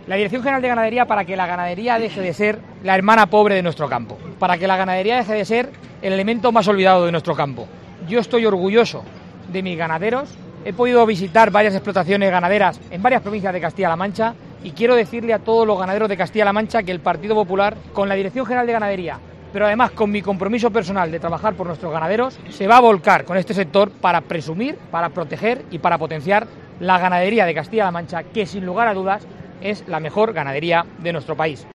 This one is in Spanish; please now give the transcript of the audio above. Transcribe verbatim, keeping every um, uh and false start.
La Dirección General de Ganadería para que la ganadería deje de ser la hermana pobre de nuestro campo, para que la ganadería deje de ser el elemento más olvidado de nuestro campo. Yo estoy orgulloso de mis ganaderos, he podido visitar varias explotaciones ganaderas en varias provincias de Castilla-La Mancha y quiero decirle a todos los ganaderos de Castilla-La Mancha que el Partido Popular, con la Dirección General de Ganadería, pero además con mi compromiso personal de trabajar por nuestros ganaderos, se va a volcar con este sector para presumir, para proteger y para potenciar la ganadería de Castilla-La Mancha, que sin lugar a dudas es la mejor ganadería de nuestro país.